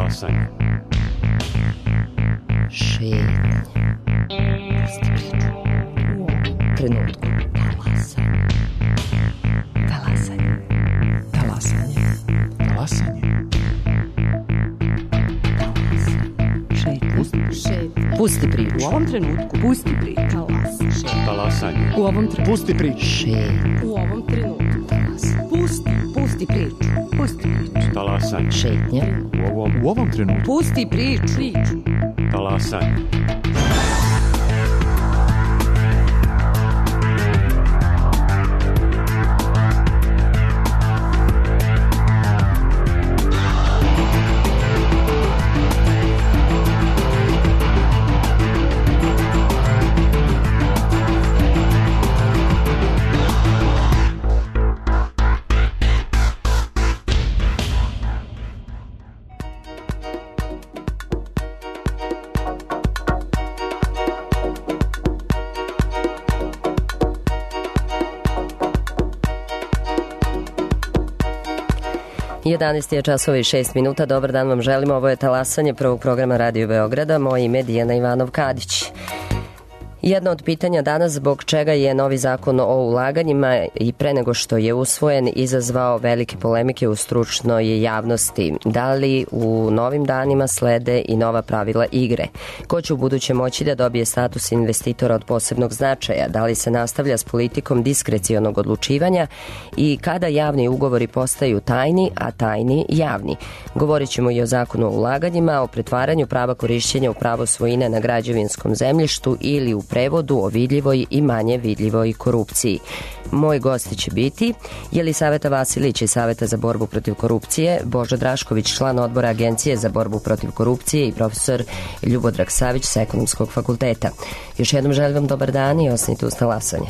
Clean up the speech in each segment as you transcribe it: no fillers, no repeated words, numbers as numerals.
Talasanje. Šetnje. Trenutku. Talasanje. Talasanje. Talasanje. Pusti priču. U ovom trenutku. Pusti priču. Talasanje. U ovom trenutku. Pusti priču. U ovom trenutku. Pusti priču. Pusti priču. Talasanje. Šetnja. U ovom trenutku. Pusti priču. Talasanje. Jedanaest je časova i 6 minuta. Dobar dan vam želimo. Ovo je Talasanje prvog programa Radio Beograda. Moje ime je Dijana Ivanov-Kadić. Jedno od pitanja danas zbog čega je novi zakon o ulaganjima i pre nego što je usvojen izazvao velike polemike u stručnoj javnosti. Da li u novim danima slede i nova pravila igre? Ko će u buduće moći da dobije status investitora od posebnog značaja? Da li se nastavlja s politikom diskrecionog odlučivanja i kada javni ugovori postaju tajni, a tajni javni? Govorit ćemo i o zakonu o ulaganjima, o pretvaranju prava korišćenja u pravo svojine na građevinskom zemljištu ili u prevodu o vidljivoj i manje vidljivoj korupciji. Moji gosti će biti Jelisaveta Vasilić iz Saveta za borbu protiv korupcije, Božo Drašković, član odbora Agencije za borbu protiv korupcije i profesor Ljubodrag Savić sa Ekonomskog fakulteta. Još jednom želim vam dobar dan i ostanite uz Talasanje.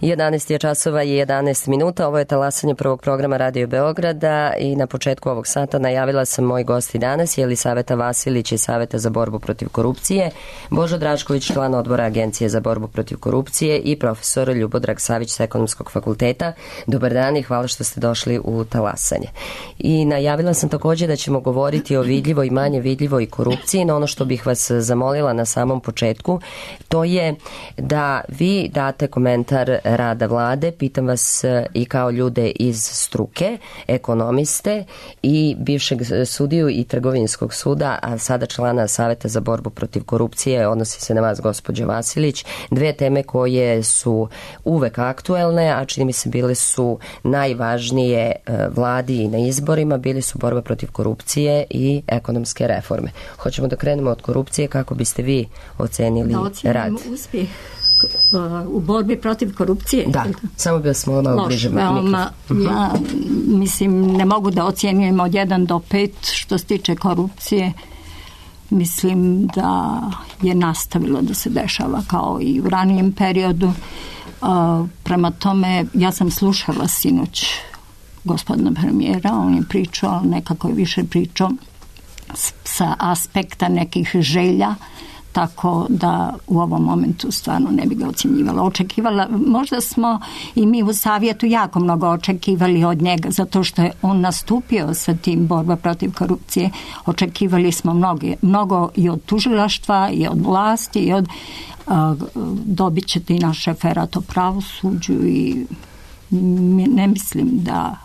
11 je časova i 11 minuta. Ovo je talasanje prvog programa Radio Beograda i na početku ovog sata najavila sam moji gosti danas, Jelisaveta Vasilić iz Saveta za borbu protiv korupcije, Božo Drašković, član odbora Agencije za borbu protiv korupcije i profesor Ljubodrag Savić sa Ekonomskog fakulteta. Dobar dan i hvala što ste došli u talasanje. I najavila sam također da ćemo govoriti o vidljivoj i manje vidljivoj korupciji, no ono što bih vas zamolila na samom početku, to je da vi date komentar rada vlade. Pitam vas i kao ljude iz struke, ekonomiste i bivšeg sudiju i trgovinskog suda, a sada člana Saveta za borbu protiv korupcije, odnosi se na vas, gospođo Vasilić. Dve teme koje su uvek aktuelne, a čini mi se bile su najvažnije vladi i na izborima, bili su borba protiv korupcije i ekonomske reforme. Hoćemo da krenemo od korupcije, kako biste vi ocenili rad? Da uspjeh u borbi protiv korupcije. Da, samo bi vas malo bliže mikrofon. Ja mislim, ne mogu da ocjenjujem od 1 do 5 što se tiče korupcije. Mislim da je nastavilo da se dešava kao i u ranijem periodu. Prema tome, ja sam slušala sinoć gospodina premijera, on je pričao, nekako je više pričao sa aspekta nekih želja, tako da u ovom momentu stvarno ne bi ga ocjenjivala. Očekivala, možda smo i mi u savjetu jako mnogo očekivali od njega, zato što je on nastupio sa tim borba protiv korupcije. Očekivali smo mnogo i od tužilaštva, i od vlasti, i od dobit ćete i naš referat o pravosuđu i ne mislim da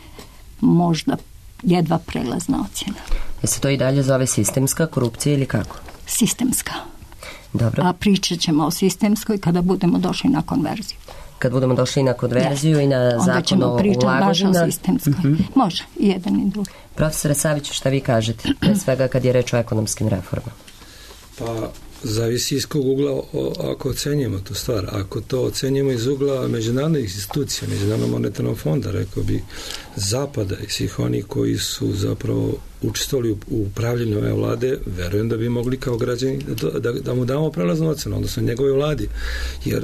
možda jedva prelazna ocjena. Se to i dalje zove sistemska korupcija ili kako? Sistemska. Dobro. A pričat ćemo o sistemskoj kada budemo došli na konverziju. Kad budemo došli na konverziju i na zakon o ulaganjima. Baš o sistemskoj. Može, i jedan i drugi. Profesore Saviću, šta vi kažete? Pre svega kad je reč o ekonomskim reformama. Pa, zavisi iz kog ugla ako ocenjujemo tu stvar. Ako to ocenjujemo iz ugla međunarodnih institucija, Međunarodnog monetarnog fonda, rekao bi Zapada i svih onih koji su zapravo učestvovali u upravljanju ove vlade, verujem da bi mogli kao građani da mu damo prelaznu ocenu, odnosno njegove vladi, jer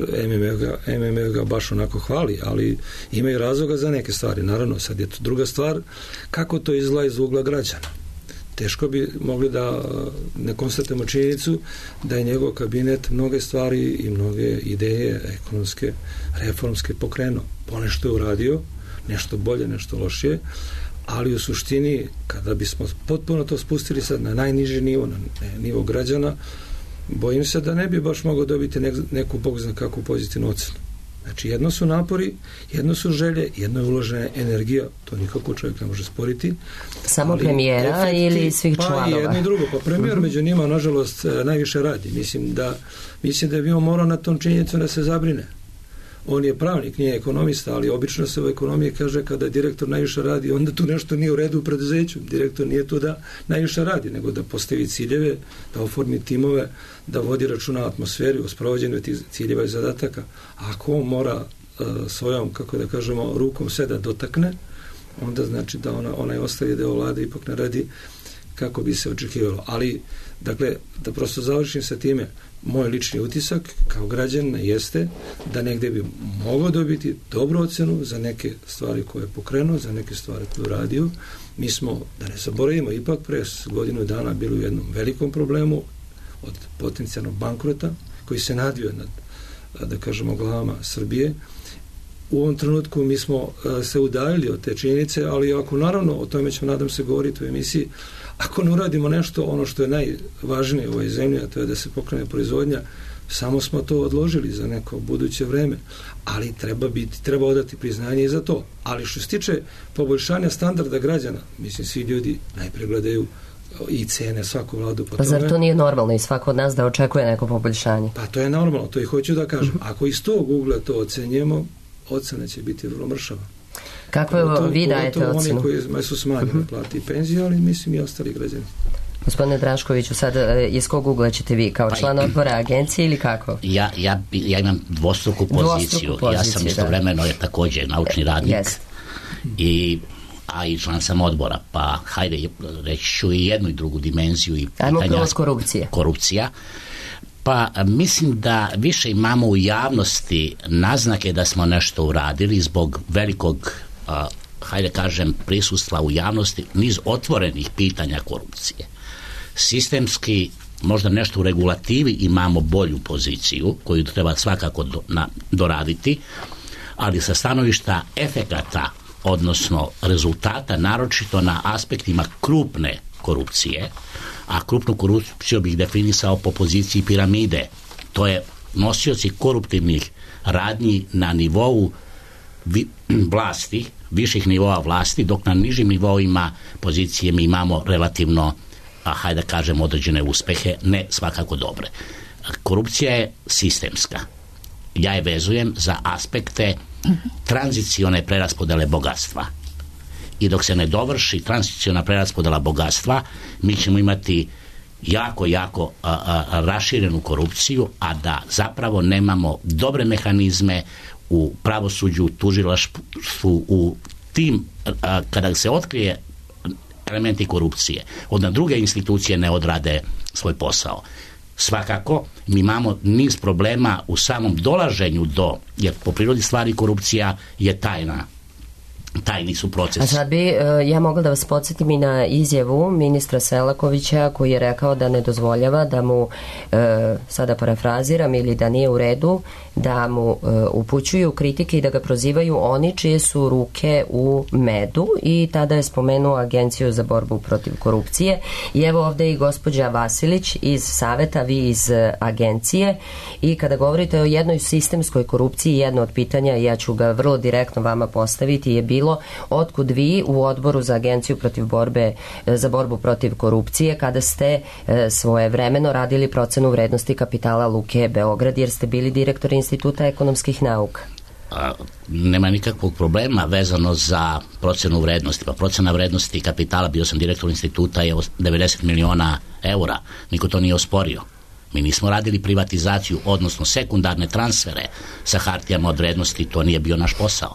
MMF ga baš onako hvali, ali imaju razloga za neke stvari. Naravno, sad je to druga stvar, kako to izgleda iz ugla građana. Teško bi mogli da ne konstatujemo činjenicu da je njegov kabinet mnoge stvari i mnoge ideje ekonomske, reformske pokrenuo. Ponešto je uradio, nešto bolje, nešto lošije, ali u suštini, kada bismo potpuno to spustili sad na najniži nivo, na nivo građana, bojim se da ne bi baš mogao dobiti neku bog zna kakvu pozitivnu ocenu. Znači, jedno su napori, jedno su želje, jedno je uložena energija, to nikako čovjek ne može sporiti. Samo premijera ili svih članova? Pa i jedno i drugo. Pa premijer među njima, nažalost, najviše radi. Mislim da bi on morao na tom činjenicu da se zabrine. On je pravnik, nije ekonomista, ali obično se u ekonomiji kaže kada direktor najviše radi, onda tu nešto nije u redu u preduzeću. Direktor nije tu da najviše radi, nego da postavi ciljeve, da oformi timove, da vodi računa o atmosferi, o sprovođenju tih ciljeva i zadataka. A ako on mora svojom, kako da kažemo, rukom sve da dotakne, onda znači da onaj ostali deo vlade ipak ne radi kako bi se očekivalo. Ali, dakle, da prosto završim sa time, moj lični utisak kao građanina jeste da negdje bi mogao dobiti dobru ocenu za neke stvari koje je pokrenuo, za neke stvari koje je uradio. Mi smo, da ne zaboravimo, ipak pre godinu dana bili u jednom velikom problemu od potencijalnog bankrota koji se nadvio nad, da kažemo, glavama Srbije. U ovom trenutku mi smo se udaljili od te činjenice, ali ako naravno, o tome ćemo nadam se govoriti u emisiji, ako ne uradimo nešto, ono što je najvažnije u ovoj zemlji, a to je da se pokrene proizvodnja, samo smo to odložili za neko buduće vreme, ali treba odati priznanje i za to. Ali što se tiče poboljšanja standarda građana, mislim, svi ljudi najpre gledaju i cene svaku vladu po tome. Zar to nije normalno i svako od nas da očekuje neko poboljšanje? Pa to je normalno, to i hoću da kažem. Ako iz tog ugla to ocenjujemo, ocena će biti vrlo mršava. Kako vi dajete ocenu? Oni koji su smanjene plate i penzije, ali mislim i ostali građani. Gospodine Draškoviću, sad iz kog ugla ćete vi, kao član odbora agencije ili kako? Ja imam dvostruku poziciju. Ja sam istovremeno također naučni radnik i član sam odbora, pa hajde reći ću i jednu i drugu dimenziju i ajmo kroz korupcija. Pa mislim da više imamo u javnosti naznake da smo nešto uradili zbog velikog, hajde kažem, prisustva u javnosti, niz otvorenih pitanja korupcije. Sistemski, možda nešto u regulativi imamo bolju poziciju koju treba svakako doraditi, ali sa stanovišta efekata, odnosno rezultata, naročito na aspektima krupne korupcije, a krupnu korupciju bih definisao po poziciji piramide. To je nosioci koruptivnih radnji na nivou vlasti, viših nivoa vlasti, dok na nižim nivoima pozicije mi imamo relativno, hajde da kažem, određene uspehe, ne svakako dobre. Korupcija je sistemska. Ja je vezujem za aspekte tranzicione preraspodele bogatstva. I dok se ne dovrši tranziciona preraspodela bogatstva, mi ćemo imati jako raširenu korupciju, a da zapravo nemamo dobre mehanizme u pravosuđu, tužilaštvu, u tim, kada se otkrije elementi korupcije, onda druge institucije ne odrade svoj posao. Svakako, mi imamo niz problema u samom dolaženju jer po prirodi stvari korupcija je tajni su procesi. A sad bi ja mogla da vas podsjetim i na izjavu ministra Selakovića koji je rekao da ne dozvoljava da mu, sada parafraziram, ili da nije u redu da mu upućuju kritike i da ga prozivaju oni čije su ruke u medu, i tada je spomenuo Agenciju za borbu protiv korupcije. I evo ovde i gospođa Vasilić iz Saveta, vi iz Agencije, i kada govorite o jednoj sistemskoj korupciji, jedno od pitanja, ja ću ga vrlo direktno vama postaviti, je bilo otkud vi u Odboru za Agenciju za borbu protiv korupcije kada ste svojevremeno radili procenu vrednosti kapitala Luke Beograd, jer ste bili direktor Instituta ekonomskih nauka? Nema nikakvog problema vezano za procenu vrednosti. Pa procena vrednosti kapitala, bio sam direktor instituta, je 90 miliona eura. Niko to nije osporio. Mi nismo radili privatizaciju, odnosno sekundarne transfere sa hartijama od vrednosti, to nije bio naš posao.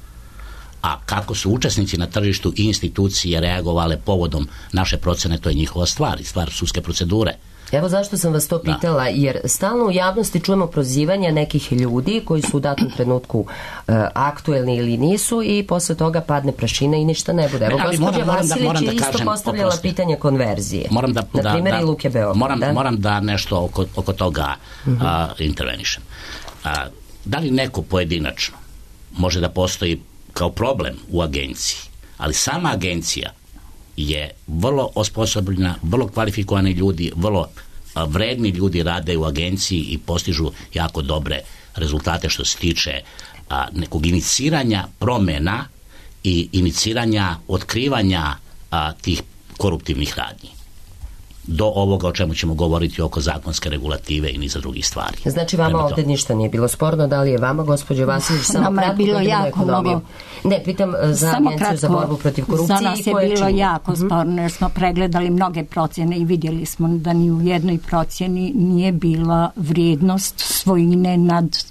A kako su učesnici na tržištu i institucije reagovale povodom naše procene, to je njihova stvar i stvar sudske procedure. Evo zašto sam vas to pitala, jer stalno u javnosti čujemo prozivanja nekih ljudi koji su u datom trenutku aktuelni ili nisu, i posle toga padne prašina i ništa ne bude. Evo, gospođa Vasilić je isto postavljala pitanje konverzije. Na primjer i Luke Beograd. Moram da nešto oko toga intervenišem. Da li neko pojedinačno može da postoji kao problem u agenciji, ali sama agencija je vrlo osposobljena, vrlo kvalifikovani ljudi, vrlo vredni ljudi rade u agenciji i postižu jako dobre rezultate što se tiče nekog iniciranja promjena i iniciranja otkrivanja tih koruptivnih radnji. Do ovoga o čemu ćemo govoriti oko zakonske regulative i niza drugih stvari. Znači vama ovdje ništa nije bilo sporno, da li je vama, gospođo Vasilić, samo kratko bilo jako mnogo. Ne, pitam za Agenciju za borbu protiv korupcije. Za nas je bilo jako sporno, jer smo pregledali mnoge procjene i vidjeli smo da ni u jednoj procjeni nije bila vrijednost svojine nad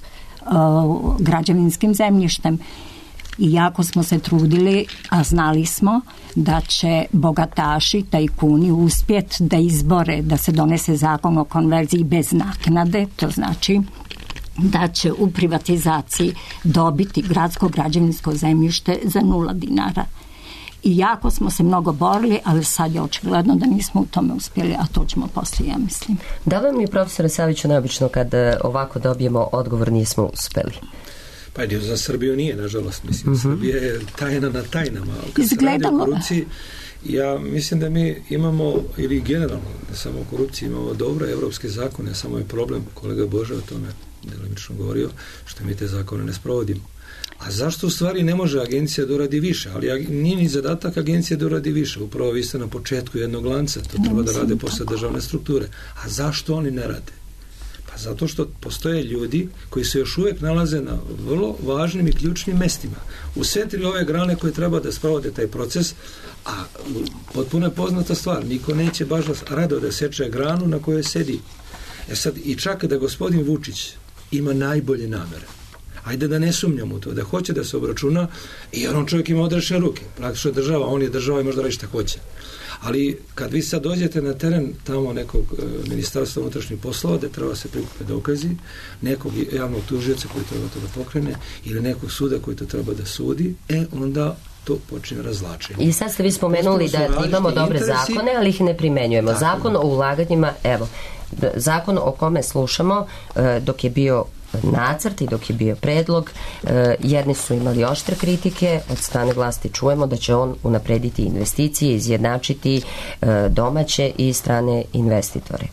građevinskim zemljištem. I jako smo se trudili, a znali smo da će bogataši, tajkuni uspjeti da izbore, da se donese zakon o konverziji bez naknade, to znači da će u privatizaciji dobiti gradsko građevinsko zemljište za 0 dinara. I jako smo se mnogo borili, ali sad je očigledno da nismo u tome uspjeli, a to ćemo poslije, ja mislim. Da li vam je, profesore Saviću, neobično kad ovako dobijemo odgovor nismo uspjeli? Pa za Srbiju nije, nažalost. Mislim, Srbija je tajna na tajnama. Kad se radi o korupciji, ja mislim da mi imamo, ili generalno, ne samo o korupciji, imamo dobre evropske zakone, samo je problem, kolega Boža o tome delimično govorio, što mi te zakone ne sprovodimo. A zašto u stvari ne može agencija da uradi više? Ali nije ni zadatak agencije da uradi više. Upravo vi ste na početku jednog lanca, to treba da rade posle državne strukture. A zašto oni ne rade? Pa zato što postoje ljudi koji se još uvijek nalaze na vrlo važnim i ključnim mestima. U sve 3 ove grane koje treba da sprovode taj proces, a potpuno je poznata stvar, niko neće baš rado da seče granu na kojoj sedi. Sad, i čak da gospodin Vučić ima najbolje namere, ajde da ne sumnjamo u to, da hoće da se obračuna, i on čovjek ima odrešene ruke, praktično država, on je država i možda radi šta hoće. Ali kad vi sad dođete na teren tamo nekog ministarstva unutrašnjih poslova gde treba se prikupe dokazi, nekog javnog tužioca koji treba to da pokrene ili nekog suda koji to treba da sudi, onda to počne razvlačenje. I sad ste vi spomenuli da imamo dobre zakone, ali ih ne primenjujemo. Tako. Zakon o ulaganjima, evo, zakon o kome slušamo, dok je bio nacrt i dok je bio predlog, jedni su imali oštre kritike, od strane vlasti čujemo da će on unaprediti investicije, izjednačiti domaće i strane investitore.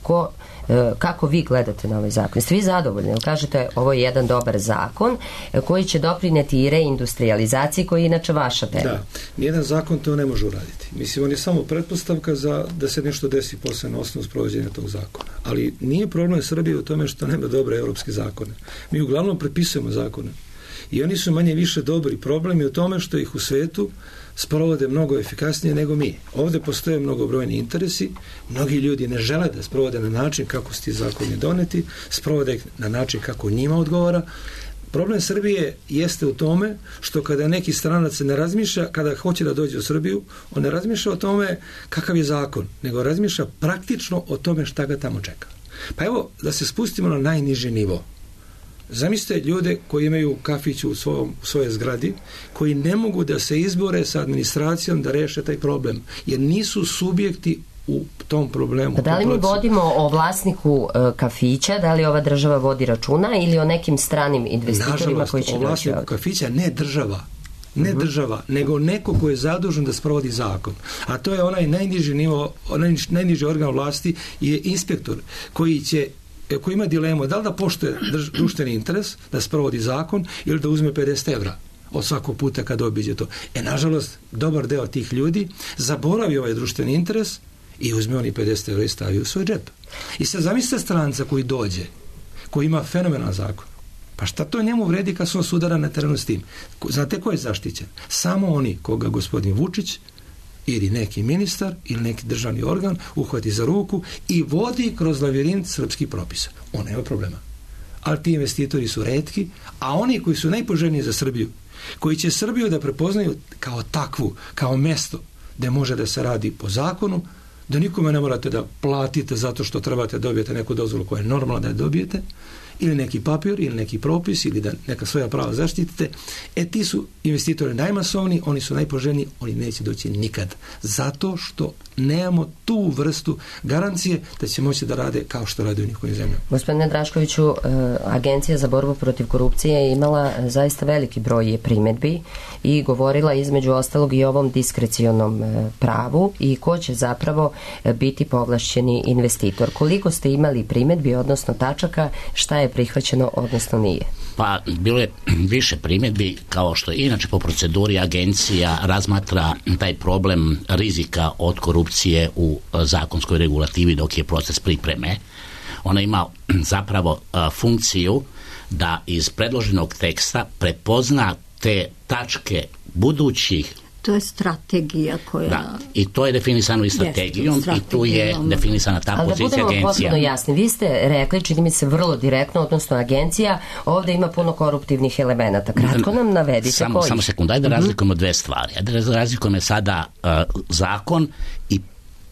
Kako vi gledate na ovaj zakon? Jeste vi zadovoljni? Jel kažete ovo je jedan dobar zakon koji će doprineti i reindustrializaciji koji je inače vaša tema? Da, nijedan zakon to ne može uraditi. Mislim, on je samo pretpostavka da se nešto desi posle na osnovu sprovođenja tog zakona. Ali nije problem Srbije u tome što nema dobre evropske zakone. Mi uglavnom prepisujemo zakone. I oni su manje više dobri. Problem je u tome što ih u svetu sprovode mnogo efikasnije nego mi. Ovde postoje mnogobrojni interesi, mnogi ljudi ne žele da sprovode na način kako su ti zakoni doneti, sprovode ih na način kako njima odgovara. Problem Srbije jeste u tome što kada neki stranac ne razmišlja, kada hoće da dođe u Srbiju, on ne razmišlja o tome kakav je zakon, nego razmišlja praktično o tome šta ga tamo čeka. Pa evo, da se spustimo na najniži nivo. Zamislite ljude koji imaju kafić u svojoj zgradi, koji ne mogu da se izbore sa administracijom da reše taj problem, jer nisu subjekti u tom problemu. Pa da li mi vodimo o vlasniku kafića, da li ova država vodi računa ili o nekim stranim investitorima koji će doći ovdje? Nažalost, o vlasniku kafića ne država. Ne država, nego neko ko je zadužen da sprovodi zakon. A to je onaj najniži nivo, najniži organ vlasti je inspektor koji ima dilemu da li da poštuje društveni interes, da sprovodi zakon ili da uzme 50 evra od svakog puta kad obiđe to. Nažalost, dobar deo tih ljudi zaboravi ovaj društveni interes i uzme oni 50 evra i stavi u svoj džep. I sad zamislite stranca koji dođe, koji ima fenomenalan zakon. Pa šta to njemu vredi kad su sudara na terenu s tim? Znate ko je zaštićen? Samo oni koga gospodin Vučić ili neki ministar ili neki državni organ uhvati za ruku i vodi kroz lavirint srpskih propisa. On nema problema. Ali ti investitori su retki, a oni koji su najpoželjniji za Srbiju, koji će Srbiju da prepoznaju kao takvu, kao mesto gde može da se radi po zakonu, da nikome ne morate da platite zato što trebate dobijete neku dozvolu koja je normalna da je dobijete, ili neki papir, ili neki propis, ili da neka svoja prava zaštitite. Ti su investitori najmasovni, oni su najpoželjniji, oni neće doći nikad. Zato što nemamo tu vrstu garancije da će moći da rade kao što rade u njihovim zemljama. Gospodine Draškoviću, Agencija za borbu protiv korupcije je imala zaista veliki broj primedbi i govorila između ostalog i o ovom diskrecionom pravu i ko će zapravo biti povlašćeni investitor. Koliko ste imali primedbi, odnosno tačaka, šta je prihvaćeno, odnosno nije? Pa, bilo je više primjedbi, kao što inače po proceduri agencija razmatra taj problem rizika od korupcije u zakonskoj regulativi dok je proces pripreme. Ona ima zapravo funkciju da iz predloženog teksta prepozna te tačke budućih. To je strategija koja... Da, i to je definisano i strategijom i tu je definisana ta pozicija agencija. Ali da budemo potpuno jasni, vi ste rekli, čini mi se vrlo direktno, odnosno agencija, ovde ima puno koruptivnih elemenata. Kratko nam navedite koji. Samo sekund, ajde da razlikujemo dve stvari. Ajde da razlikujemo sada zakon i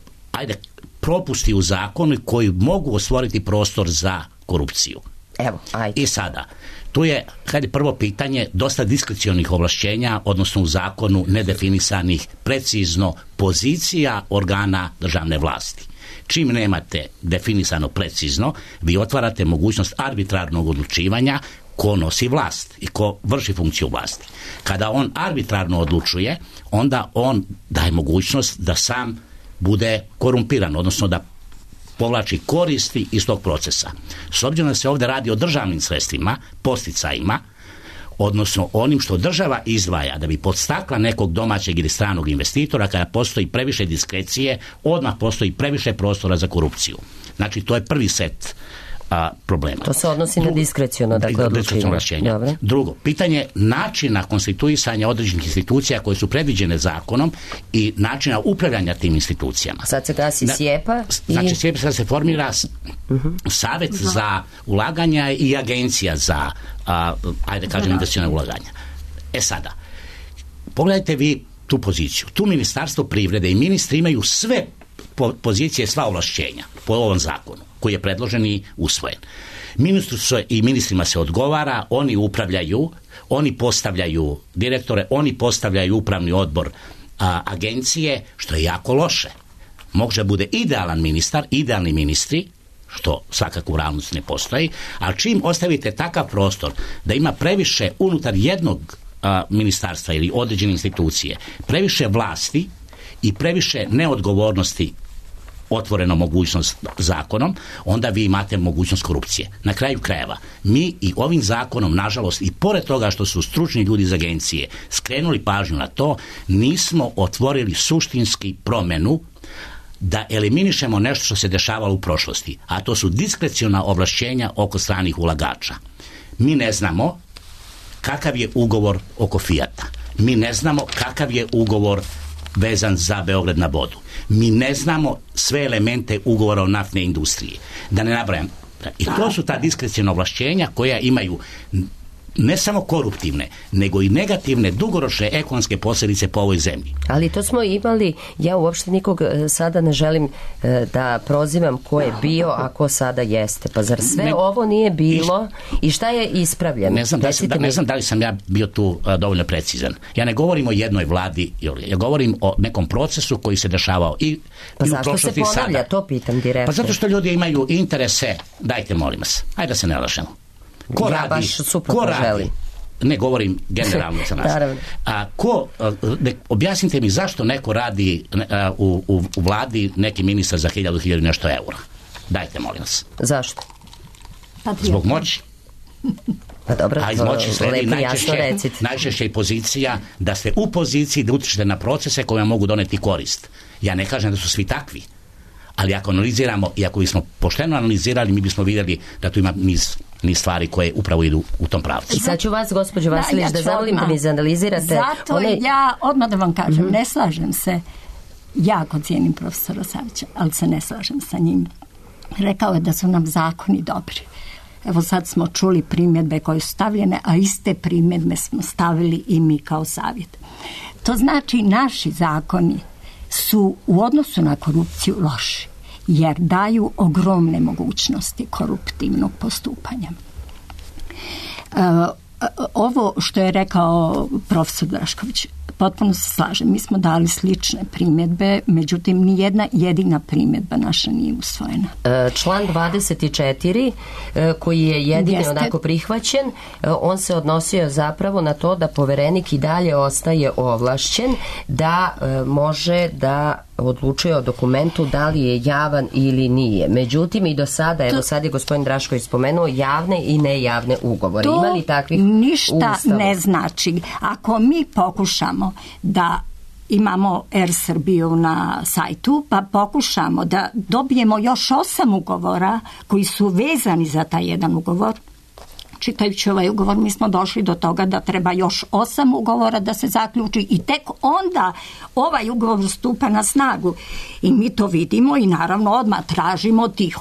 propusti u zakonu koji mogu ostvoriti prostor za korupciju. Evo, ajde. I sada, tu je, prvo pitanje, dosta diskrecionih ovlašćenja, odnosno u zakonu nedefinisanih precizno pozicija organa državne vlasti. Čim nemate definisano precizno, vi otvarate mogućnost arbitrarnog odlučivanja ko nosi vlast i ko vrši funkciju vlasti. Kada on arbitrarno odlučuje, onda on daje mogućnost da sam bude korumpiran, odnosno da povlači koristi iz tog procesa. S obzirom da se ovdje radi o državnim sredstvima, posticajima, odnosno onim što država izdvaja da bi podstakla nekog domaćeg ili stranog investitora, kada postoji previše diskrecije, odmah postoji previše prostora za korupciju. Znači, to je prvi set problema. To se odnosi na diskreciono, dakle, odlučenje. Drugo, pitanje načina konstituisanja određenih institucija koje su predviđene zakonom i načina upravljanja tim institucijama. Sad se gasi SIEPA. Znači, SIEPA sad se formira Savet za ulaganja i Agencija za, investicione ulaganja. Sada, pogledajte vi tu poziciju. Tu Ministarstvo privrede i ministri imaju sve pozicije, sva ovlašćenja po ovom zakonu koji je predložen i usvojen. Ministru i ministrima se odgovara, oni upravljaju, oni postavljaju direktore, oni postavljaju upravni odbor agencije, što je jako loše. Može bude idealan ministar, idealni ministri, što svakako u realnosti ne postoji, ali čim ostavite takav prostor da ima previše unutar jednog ministarstva ili određene institucije, previše vlasti i previše neodgovornosti, otvoreno mogućnost zakonom, onda vi imate mogućnost korupcije. Na kraju krajeva, mi i ovim zakonom, nažalost, i pored toga što su stručni ljudi iz agencije skrenuli pažnju na to, nismo otvorili suštinski promenu da eliminišemo nešto što se dešavalo u prošlosti, a to su diskreciona ovlašćenja oko stranih ulagača. Mi ne znamo kakav je ugovor oko Fijata. Mi ne znamo kakav je ugovor vezan za Beograd na vodu. Mi ne znamo sve elemente ugovora o naftne industrije. Da ne nabrajam. I to su ta diskreciona ovlašćenja koja imaju ne samo koruptivne, nego i negativne dugoročne ekonomske posljedice po ovoj zemlji. Ali to smo imali, ja uopšte nikog sada ne želim da prozivam ko je bio, a ko sada jeste. Pa zar sve ovo nije bilo i šta je ispravljeno? Ne znam da li sam ja bio tu dovoljno precizan. Ja ne govorim o jednoj vladi, ja govorim o nekom procesu koji se dešavao i u prošlosti i sada. Pa zašto se ponavlja, to pitam direktno. Pa zato što ljudi imaju interese, dajte molim vas, ajde da se ne lažemo. Ko radi? Ne govorim generalno za nas. Objasnite mi zašto neko radi u vladi, neki ministar za 1000 nešto eura. Dajte, molim vas. Zašto? Zbog moći. Pa dobro, a iz moći sledi najčešće i pozicija da ste u poziciji da utičete na procese koje mogu doneti korist. Ja ne kažem da su svi takvi, ali ako analiziramo i ako bismo pošteno analizirali, mi bismo vidjeli da tu ima niz stvari koje upravo idu u tom pravcu. I sad ću vas, gospođo Vasilić, da zamolim da mi izanalizirate. Zato ja odmah da vam kažem, ne slažem se, jako cijenim profesora Savića, ali se ne slažem sa njim. Rekao je da su nam zakoni dobri. Evo sad smo čuli primjedbe koje su stavljene, a iste primjedbe smo stavili i mi kao savjet. To znači naši zakoni su u odnosu na korupciju loši, jer daju ogromne mogućnosti koruptivnog postupanja. Ovo što je rekao profesor Drašković, potpuno se slažem. Mi smo dali slične primjedbe, međutim ni jedna jedina primjedba naša nije usvojena. Član 24 koji je jedini onako prihvaćen, on se odnosio zapravo na to da poverenik i dalje ostaje ovlašćen da može da odlučuje o dokumentu da li je javan ili nije. Međutim i do sada, evo sad je gospodin Drašković spomenuo javne i nejavne ugovore. Ima li takvih ništa ne znači. Ako mi pokušamo da imamo Air Srbiju na sajtu, pa pokušamo da dobijemo još 8 ugovora koji su vezani za taj jedan ugovor. Čitajući ovaj ugovor, mi smo došli do toga da treba još 8 ugovora da se zaključi i tek onda ovaj ugovor stupa na snagu. I mi to vidimo i naravno odmah tražimo tih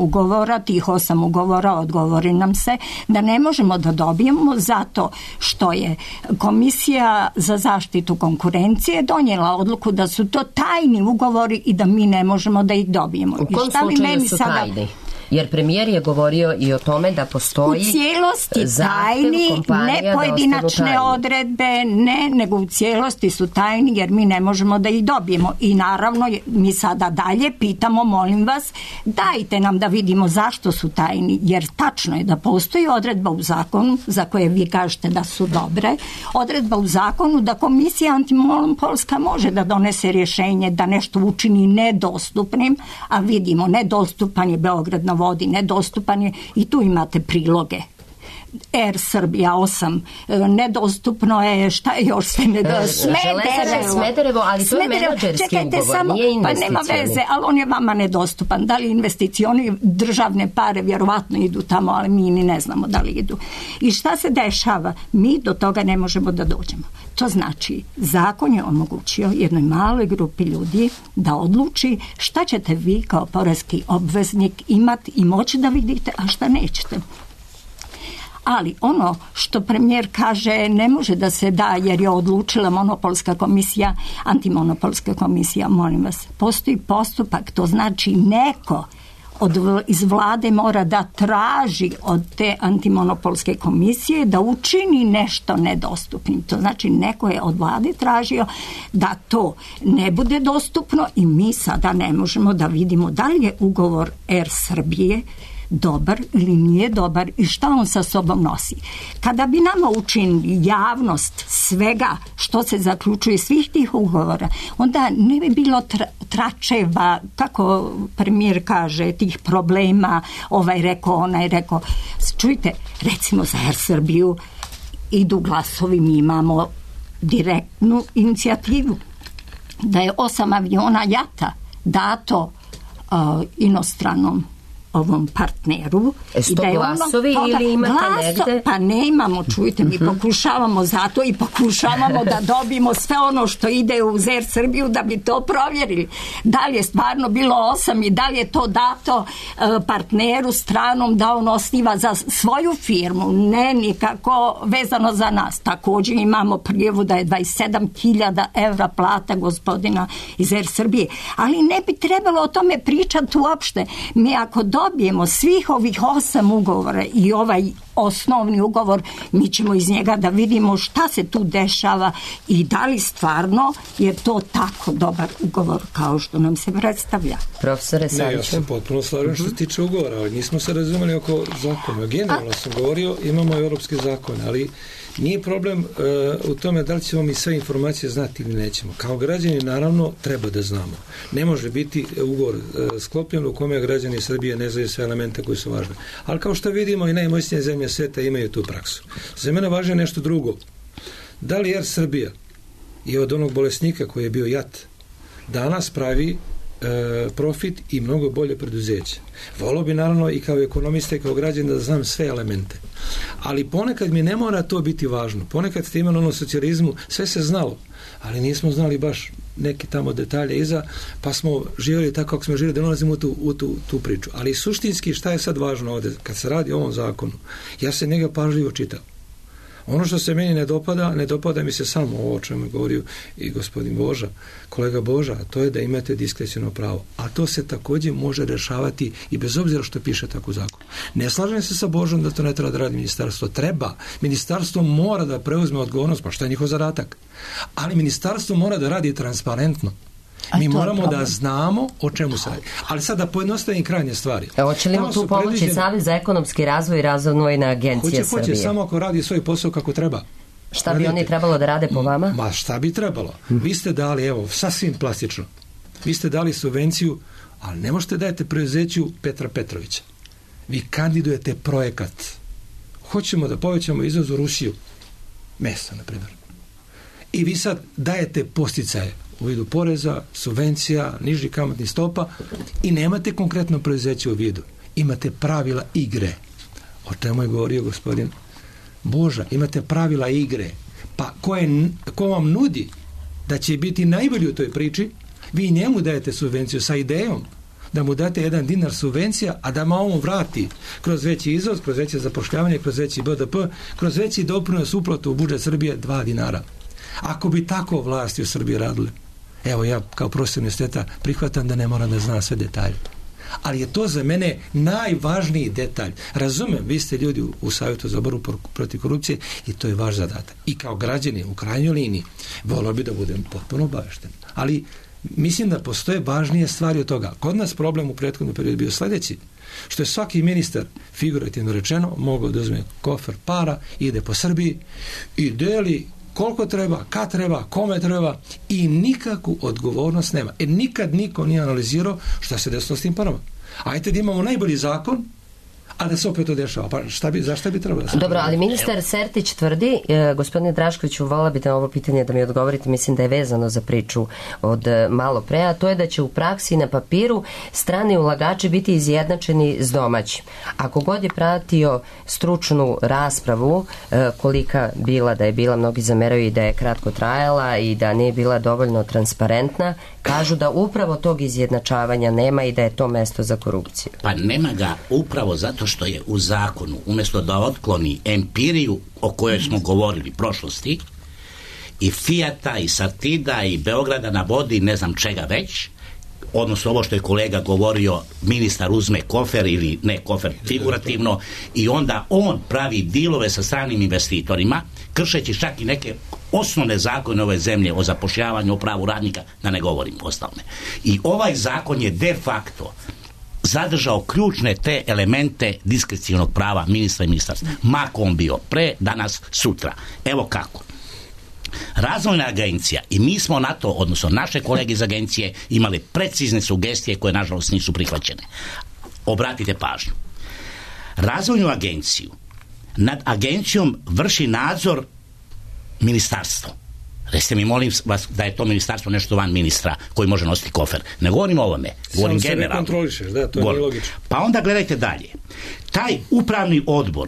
8 ugovora, odgovori nam se da ne možemo da dobijemo zato što je Komisija za zaštitu konkurencije donijela odluku da su to tajni ugovori i da mi ne možemo da ih dobijemo. U kom slučaju su tajni? Jer premijer je govorio i o tome da postoji u cijelosti tajni, ne pojedinačne odredbe, ne, nego u cijelosti su tajni jer mi ne možemo da ih dobijemo. I naravno mi sada dalje pitamo, molim vas, dajte nam da vidimo zašto su tajni, jer tačno je da postoji odredba u zakonu za koje vi kažete da su dobre, odredba u zakonu da Komisija antimonopolska može da donese rješenje da nešto učini nedostupnim, a vidimo nedostupan je Beograd na vodi, nedostupan je i tu imate priloge. Air Srbija 8, nedostupno je, šta je još sve Smederevo, ali to je menadžerski ugovor, nije investicioni. Pa nema veze, ali on je vama nedostupan. Da li investicioni, državne pare vjerovatno idu tamo, ali mi ni ne znamo da li idu. I šta se dešava? Mi do toga ne možemo da dođemo. To znači, zakon je omogućio jednoj maloj grupi ljudi da odluči šta ćete vi kao poreski obveznik imati i moći da vidite, a šta nećete. Ali ono što premijer kaže ne može da se da jer je odlučila monopolska komisija, antimonopolska komisija, molim vas. Postoji postupak, to znači neko iz vlade mora da traži od te antimonopolske komisije da učini nešto nedostupnim. To znači neko je od vlade tražio da to ne bude dostupno i mi sada ne možemo da vidimo da li je ugovor Air Srbije dobar ili nije dobar i šta on sa sobom nosi. Kada bi nama učinili javnost svega što se zaključuje svih tih ugovora, onda ne bi bilo tračeva, kako premijer kaže, tih problema, ovaj rekao, onaj rekao. Čujte, recimo za Air Srbiju idu glasovi, mi imamo direktnu inicijativu da je 8 aviona JAT-a dato inostranom ovom partneru. I da je glasovi ili imate negde? Pa ne imamo, čujte, mi pokušavamo zato i pokušavamo da dobijemo sve ono što ide u Air Srbiju da bi to provjerili. Da li je stvarno bilo 8 i da li je to dato partneru stranom da on osniva za svoju firmu, ne nikako vezano za nas. Također imamo prijavu da je 27.000 evra plata gospodina iz Air Srbije. Ali ne bi trebalo o tome pričati uopšte. Mi ako dobijemo svih ovih 8 ugovora i ovaj osnovni ugovor, mi ćemo iz njega da vidimo šta se tu dešava i da li stvarno je to tako dobar ugovor kao što nam se predstavlja. Profesore Saviću. Ne, ja sam potpuno slažem što se tiče ugovora, ali nismo se razumeli oko zakona. Generalno sam govorio, imamo evropske zakone, ali nije problem u tome da li ćemo mi sve informacije znati ili nećemo. Kao građani, naravno, treba da znamo. Ne može biti ugovor sklopljen u kome građani Srbije ne znaju sve elemente koji su važni. Ali kao što vidimo i najmoćnije zemlje sveta imaju tu praksu. Za mene važno je nešto drugo. Da li Air Srbija i od onog bolesnika koji je bio JAT danas pravi profit i mnogo bolje preduzeće. Volio bi naravno i kao ekonomista i kao građan da znam sve elemente. Ali ponekad mi ne mora to biti važno. Ponekad ste imali ono socijalizmu, sve se znalo, ali nismo znali baš neke tamo detalje iza, pa smo živjeli tako kako smo živjeli, da ne ulazimo u tu priču. Ali suštinski šta je sad važno ovdje, kad se radi o ovom zakonu, ja se njega pažljivo čitam. Ono što se meni ne dopada mi se samo ovo o čemu je govorio i gospodin Boža, kolega Boža, a to je da imate diskreciono pravo. A to se također može rešavati i bez obzira što piše tako zakon. Ne slažem se sa Božom da to ne treba da radi ministarstvo. Treba. Ministarstvo mora da preuzme odgovornost, pa šta je njihov zadatak? Ali ministarstvo mora da radi transparentno. Mi moramo da znamo o čemu se radi. Ali sad da pojednostavim krajnje stvari. Hoće li mu tu pomoći Savez za ekonomski razvoj i razvojna agencija Srbije? Hoće, samo ako radi svoj posao kako treba. Šta bi oni trebalo da rade po vama? Ma šta bi trebalo? Vi ste dali, evo, sasvim plastično, vi ste dali subvenciju, ali ne možete dajete preuzeću Petra Petrovića. Vi kandidujete projekat. Hoćemo da povećamo izvoz u Rusiju. Mesa, na primjer. I vi sad dajete posticaje u vidu poreza, subvencija, nižih kamatnih stopa i nemate konkretno preuzeće u vidu. Imate pravila igre. O čemu je govorio gospodin Boža. Imate pravila igre. Pa ko vam nudi da će biti najbolji u toj priči, vi njemu dajete subvenciju sa idejom da mu date 1 dinar subvencija, a da on vrati kroz veći izvoz, kroz veće zapošljavanje, kroz veći BDP, kroz veći doprinos uplatu u budžet Srbije 2 dinara. Ako bi tako vlasti u Srbiji radile, evo ja kao profesor univerziteta prihvatam da ne moram da znam sve detalje. Ali je to za mene najvažniji detalj. Razumem, vi ste ljudi u Savjetu za borbu protiv korupcije i to je vaš zadatak. I kao građani u krajnjoj liniji volio bi da budem potpuno obavešten. Ali mislim da postoje važnije stvari od toga. Kod nas problem u prethodnom periodu bio sljedeći, što je svaki ministar, figurativno rečeno, mogao da uzme kofer para, ide po Srbiji i deli koliko treba, kad treba, kome treba i nikakvu odgovornost nema. Nikad niko nije analizirao šta se desilo s tim parama. Ajde da imamo najbolji zakon, a da se opet to dešava. Pa zašto bi trebalo da se... Dobro, ali ministar Sertić tvrdi, gospodine Draškoviću, volila bi na ovo pitanje da mi odgovorite, mislim da je vezano za priču od malo pre, a to je da će u praksi na papiru strani ulagači biti izjednačeni s domaćim. Ako god je pratio stručnu raspravu, kolika bila, da je bila, mnogi zameraju i da je kratko trajala i da nije bila dovoljno transparentna, kažu da upravo tog izjednačavanja nema i da je to mesto za korupciju. Pa nema ga upravo zato Zato što je u zakonu, umjesto da otkloni empiriju o kojoj smo govorili prošlosti, i Fijata, i Sartida, i Beograda na vodi, ne znam čega već, odnosno ovo što je kolega govorio, ministar uzme kofer ili ne kofer figurativno i onda on pravi dilove sa stranim investitorima, kršeći čak i neke osnovne zakone ove zemlje o zapošljavanju, o pravu radnika, da ne govorim ostalne. I ovaj zakon je de facto zadržao ključne te elemente diskrecionog prava ministra i ministarstva. Ma on bio pre, danas, sutra. Evo kako. Razvojna agencija, i mi smo na to, odnosno naše kolege iz agencije, imali precizne sugestije koje nažalost nisu prihvaćene. Obratite pažnju. Razvojnu agenciju, nad agencijom vrši nadzor ministarstvo. Recite mi, molim vas, da je to ministarstvo nešto van ministra koji može nositi kofer. Ne govorim o ovome, govorim generalno. Sam sebe kontrolišeš, da, to je logično. Pa onda gledajte dalje. Taj upravni odbor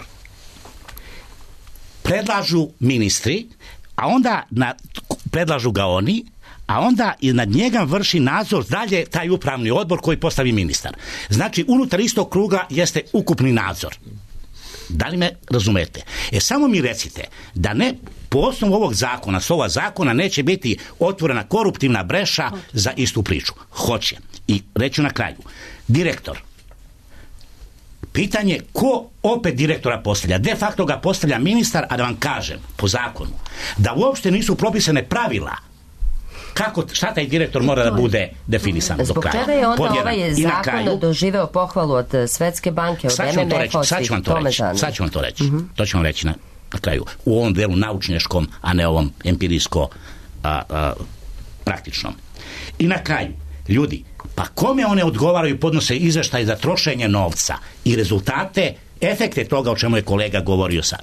predlažu ministri, a onda predlažu ga oni, a onda i nad njega vrši nadzor dalje taj upravni odbor koji postavi ministar. Znači, unutar istog kruga jeste ukupni nadzor. Da li me razumete? Samo mi recite da ne, po osnovu ovog zakona, s ovog zakona neće biti otvorena koruptivna breša za istu priču. Hoće. I reću na kraju. Direktor. Pitanje ko opet direktora postavlja? De facto ga postavlja ministar, a da vam kažem, po zakonu, da uopšte nisu propisane pravila šta taj direktor mora da bude definisan do kraja. Zbog čega je onda ovaj zakon doživeo pohvalu od Svetske banke, od MMF-a? Sad ću vam to reći. To ću vam reći na kraju. U ovom delu naučnjaškom, a ne ovom empirijsko praktičnom. I na kraju, ljudi, pa kome one odgovaraju i podnose izveštaj za trošenje novca i rezultate, efekte toga o čemu je kolega govorio sad?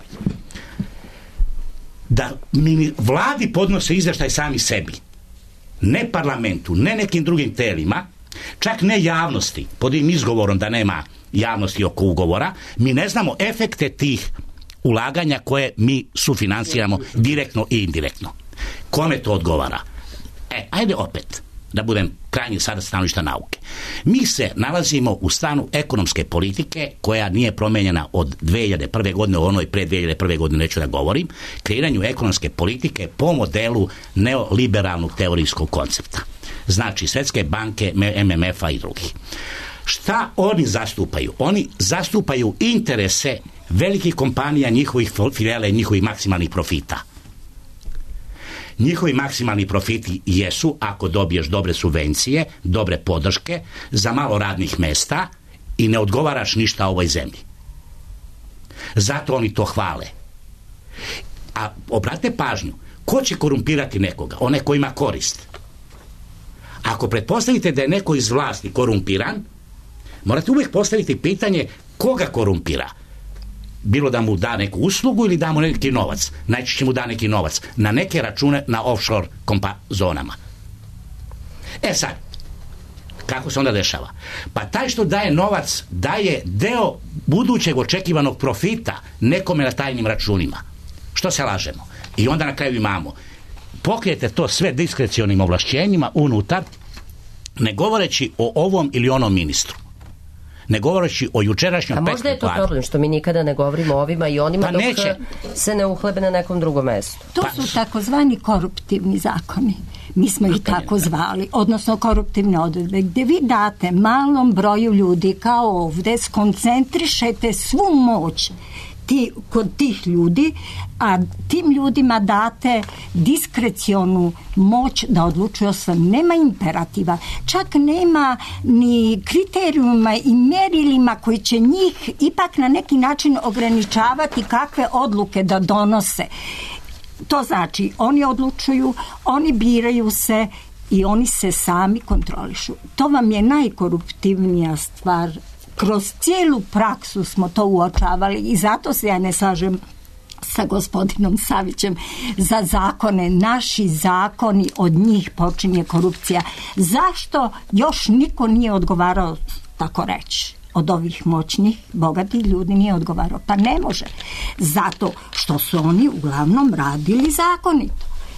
Da vladi podnose izveštaj sami sebi, ne parlamentu, ne nekim drugim telima, čak ne javnosti, pod im izgovorom da nema javnosti oko ugovora, mi ne znamo efekte tih ulaganja koje mi sufinansiramo direktno i indirektno. Kome to odgovara? Ajde opet da budem krajnji sada stanovišta nauke. Mi se nalazimo u stanu ekonomske politike koja nije promenjena od 2001. godine, o onoj pre 2001. godine neću da govorim, kreiranju ekonomske politike po modelu neoliberalnog teorijskog koncepta. Znači Svetske banke, MMF-a i drugih. Šta oni zastupaju? Oni zastupaju interese velikih kompanija, njihovih filijala i njihovih maksimalnih profita. Njihovi maksimalni profiti jesu, ako dobiješ dobre subvencije, dobre podrške, za malo radnih mesta i ne odgovaraš ništa ovoj zemlji. Zato oni to hvale. A obratite pažnju, ko će korumpirati nekoga? Onaj ko ima korist. Ako pretpostavite da je neko iz vlasti korumpiran, morate uvijek postaviti pitanje koga korumpira. Bilo da mu da neku uslugu ili da mu neki novac. Najčešće mu da neki novac na neke račune na offshore zonama. Sad, kako se onda dešava? Pa taj što daje novac daje deo budućeg očekivanog profita nekome na tajnim računima. Što se lažemo? I onda na kraju imamo, pokrijete to sve diskrecionim ovlašćenjima unutar, ne govoreći o ovom ili onom ministru. Ne govoreći o jučerašnjom petkom. A možda je to problem što mi nikada ne govorimo o ovima i onima dok se ne uhlebe na nekom drugom mestu. To su takozvani koruptivni zakoni. Mi smo ih tako zvali, odnosno koruptivne odredbe, gdje vi date malom broju ljudi kao ovdje, skoncentrišete svu moć kod tih ljudi, a tim ljudima date diskrecionu moć da odlučuju o svem. Nema imperativa, čak nema ni kriterijuma i mjerilima koji će njih ipak na neki način ograničavati kakve odluke da donose. To znači, oni odlučuju, oni biraju se i oni se sami kontrolišu. To vam je najkoruptivnija stvar. Kroz cijelu praksu smo to uočavali i zato se ja ne slažem sa gospodinom Savićem za zakone. Naši zakoni, od njih počinje korupcija. Zašto još niko nije odgovarao, tako reći, od ovih moćnih, bogatih ljudi nije odgovarao? Pa ne može. Zato što su oni uglavnom radili zakonito.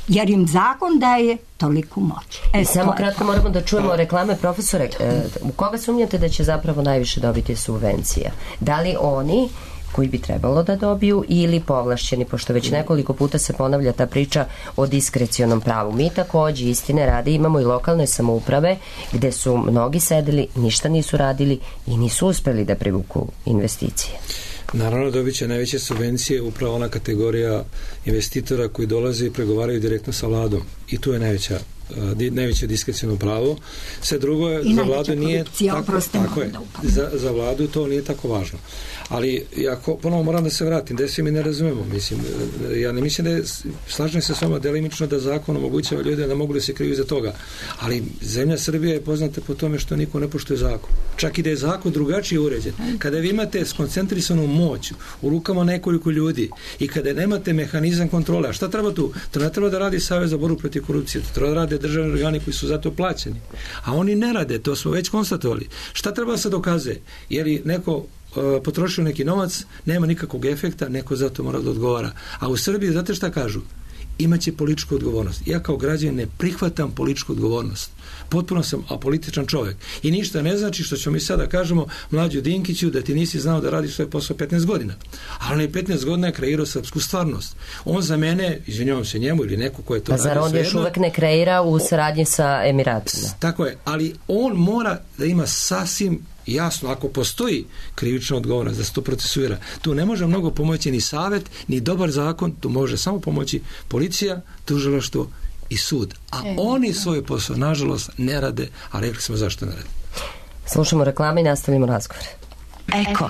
jer im zakon daje toliku moć. I samo kratko moramo da čujemo reklame. Profesore, u koga sumnjate da će zapravo najviše dobiti subvencija? Da li oni koji bi trebalo da dobiju ili povlašćeni, pošto već nekoliko puta se ponavlja ta priča o diskrecionom pravu. Mi takođe, istine radi, imamo i lokalne samouprave gde su mnogi sedeli, ništa nisu radili i nisu uspeli da privuku investicije. Naravno, dobit će najveće subvencije upravo ona kategorija investitora koji dolaze i pregovaraju direktno sa vladom. I tu je najveće diskreciono pravo. Sve drugo je, za vladu nije tako je. Za vladu to nije tako važno. Ali ponovo moram da se vratim, da se mi ne razumemo. Mislim, ja ne mislim da je, slažem se s vama delimično da zakon omogućava ljude da mogu da se kriju iza toga. Ali zemlja Srbija je poznata po tome što niko ne poštuje zakon. Čak i da je zakon drugačije uređen. Kada vi imate skoncentrisanu moć u rukama nekoliko ljudi i kada nemate mehanizam kontrole, a šta treba tu? To ne treba da radi Savez za borbu protiv korupcije, to treba da rade državni organi koji su za to plaćeni. A oni ne rade, to smo već konstatovali. Šta treba da se dokazuje? Je li neko potrošio neki novac, nema nikakvog efekta, neko zato mora da odgovara. A u Srbiji, znate šta kažu? Imaće političku odgovornost. Ja kao građanin ne prihvatam političku odgovornost. Potpuno sam apolitičan čovjek. I ništa ne znači što ćemo mi sada kažemo Mlađu Dinkiću da ti nisi znao da radiš svoj posao 15 godina. Ali on je 15 godina kreirao srpsku stvarnost. On za mene, izvinjavam se njemu ili neko ko je to radio svejedno. Pa zar on još uvek ne kreira u saradnji sa Emiratima? Tako je, ali on mora da ima sasvim jasno, ako postoji krivična odgovornost da se to procesuira, tu ne može mnogo pomoći ni savet, ni dobar zakon, tu može samo pomoći policija, tužilaštvo i sud. A oni svoj posao, nažalost, ne rade, a rekli smo zašto ne rade. Slušamo reklame i nastavimo razgovor. Eko.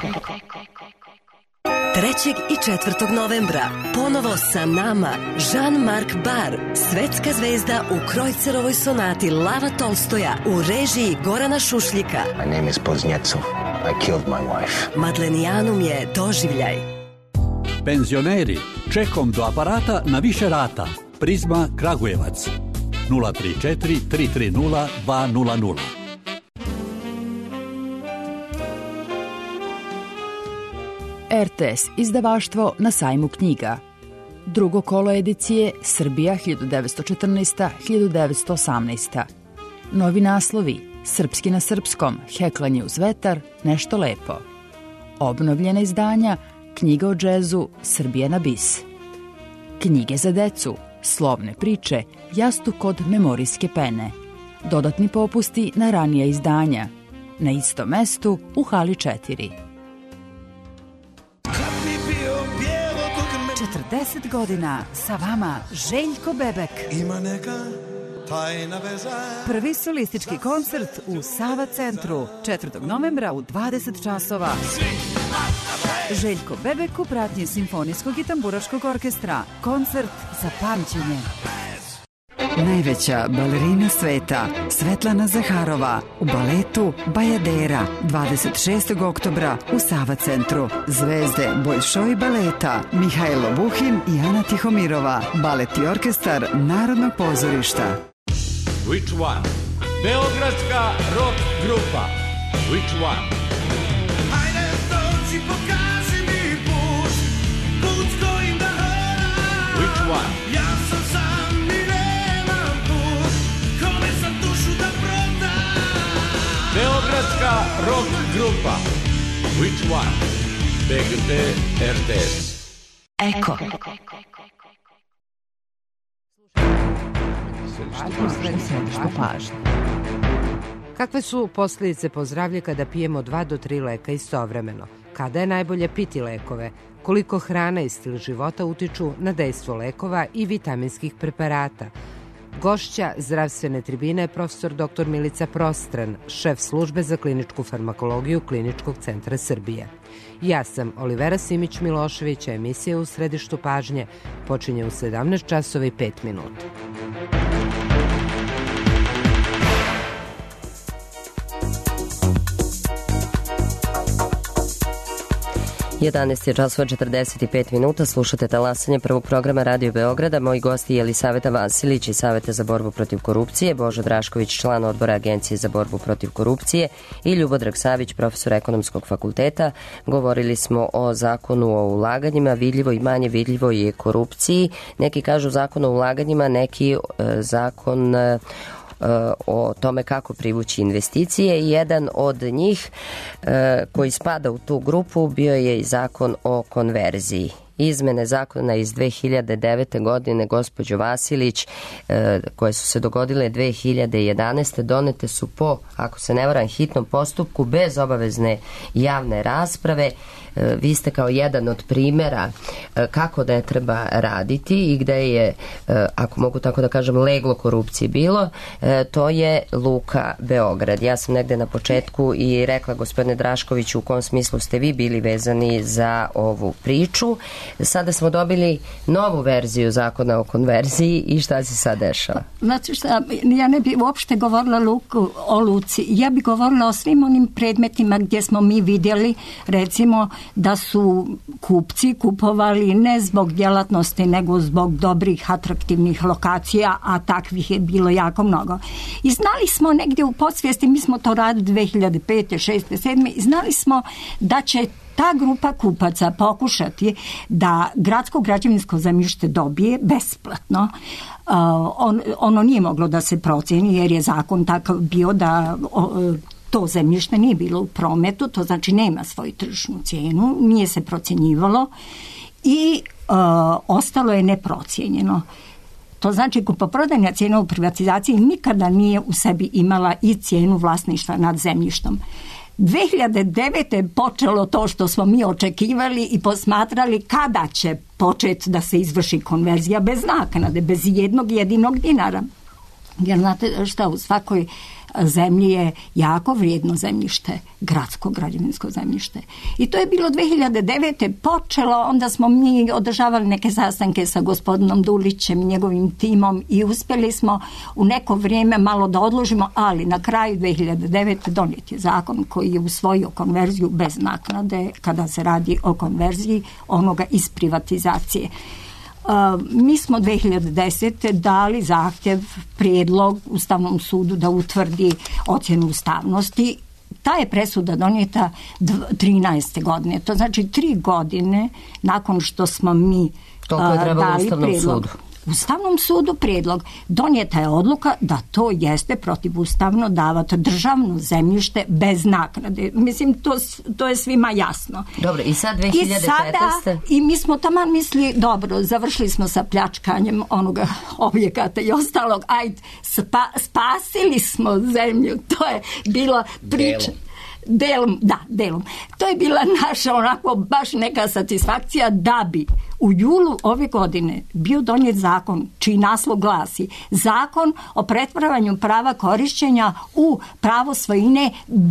3. i 4. novembra ponovo sa nama Jean-Marc Bar, svetska zvezda u Krojcerovoj sonati Lava Tolstoja u režiji Gorana Šušljika. My name is Poznjecov. I killed my wife. Madlenijanum je doživljaj. Penzioneri, čekom do aparata na više rata. Prizma Kragujevac 034 330 200. RTS izdavaštvo na sajmu knjiga. Drugo kolo edicije Srbija 1914-1918. Novi naslovi Srpski na srpskom, Heklanje uz vetar, Nešto lepo. Obnovljena izdanja Knjiga o džezu, Srbija na bis. Knjige za decu, Slovne priče, Jastuk od memorijske pene. Dodatni popusti na ranija izdanja. Na istom mestu u hali 4. 40 godina sa vama Željko Bebek. Ima neka tajna veza. Prvi solistički koncert u Sava centru 4. novembra u 20 časova. Željko Bebek u pratnji Simfonijskog i tamburaškog orkestra. Koncert za pamćenje. Najveća balerina sveta Svetlana Zaharova u baletu Bajadera 26. oktobra u Sava centru. Zvezde Boljšoj baleta Mihajlo Buhin i Ana Tihomirova. Balet i orkestar Narodnog pozorišta. Which one? Beogradska rock grupa. Which one? Hajde dođi pokaži mi put, put kojim da hodam. Which one? Ja sam sam i nemam put, kome sam dušu da prodam. Beogradska rock grupa. Which one? BGT RTS. Eko. Središte pažnje. Kakve su posljedice po zdravlje kada pijemo 2 do 3 leka istovremeno? Kada je najbolje piti lekove? Koliko hrana i stil života utiču na dejstvo lekova i vitaminskih preparata? Gošća zdravstvene tribine je profesor dr. Milica Prostran, šef službe za kliničku farmakologiju Kliničkog centra Srbije. Ja sam Olivera Simić-Milošević, a emisija U središtu pažnje počinje u 17 časova i 5 minuta. 11 je časova 45 minuta, slušate talasanje prvog programa Radio Beograda. Moji gosti je Jelisaveta Vasilić iz Saveta za borbu protiv korupcije, Božo Drašković, član odbora Agencije za borbu protiv korupcije i Ljubodrag Savić, profesor Ekonomskog fakulteta. Govorili smo o zakonu o ulaganjima, vidljivo i manje vidljivo je korupciji. Neki kažu zakon o ulaganjima, neki zakon o tome kako privući investicije i jedan od njih koji spada u tu grupu bio je i zakon o konverziji. Izmene zakona iz 2009. godine, gospođo Vasilić, koje su se dogodile 2011. donete su po, ako se ne varam, hitnom postupku bez obavezne javne rasprave. Vi ste kao jedan od primjera kako da je treba raditi i gde je, ako mogu tako da kažem, leglo korupcije bilo, to je Luka Beograd. Ja sam negde na početku i rekla, gospodine Draškoviću, u kom smislu ste vi bili vezani za ovu priču. Sada smo dobili novu verziju zakona o konverziji i šta se sad dešava? Znači šta, ja ne bi uopšte govorila o Luci, ja bi govorila o svim onim predmetima gdje smo mi vidjeli, recimo, da su kupci kupovali ne zbog djelatnosti, nego zbog dobrih, atraktivnih lokacija, a takvih je bilo jako mnogo. I znali smo negdje u podsvijesti, mi smo to radili 2005. 6. 7. i znali smo da će ta grupa kupaca pokušati da gradsko građevinsko zemljište dobije besplatno. Ono nije moglo da se procjeni jer je zakon takav bio da to zemljište nije bilo u prometu, to znači nema svoju tržišnu cijenu, nije se procjenjivalo i ostalo je neprocijenjeno. To znači kupoprodajna cijena u privatizaciji nikada nije u sebi imala i cijenu vlasništva nad zemljištom. 2009. je počelo to što smo mi očekivali i posmatrali kada će početi da se izvrši konverzija bez naknade, bez jednog jedinog dinara. Jer znate šta, u svakoj zemlji je jako vrijedno zemljište, gradsko građevinsko zemljište. I to je bilo 2009. počelo, onda smo mi održavali neke sastanke sa gospodinom Dulićem i njegovim timom i uspjeli smo u neko vrijeme malo da odložimo, ali na kraju 2009. donijet je zakon koji je usvojio konverziju bez naknade kada se radi o konverziji onoga iz privatizacije. Mi smo 2010. dali zahtjev, prijedlog Ustavnom sudu da utvrdi ocjenu ustavnosti. Ta je presuda donijeta 13. godine. To znači 3 godine nakon što smo mi dali prijedlog. Ustavnom sudu prijedlog. Donijeta je odluka da to jeste protivustavno davati državno zemljište bez naknade. Mislim, to je svima jasno. Dobro, i sad 2015. I mi smo taman mislili, dobro, završili smo sa pljačkanjem onoga objekata i ostalog, ajde, spasili smo zemlju. To je bila priča. Delom. To je bila naša onako baš neka satisfakcija da bi u julu ove godine bio donijet zakon čiji naslov glasi Zakon o pretvaranju prava korišćenja u pravo svojine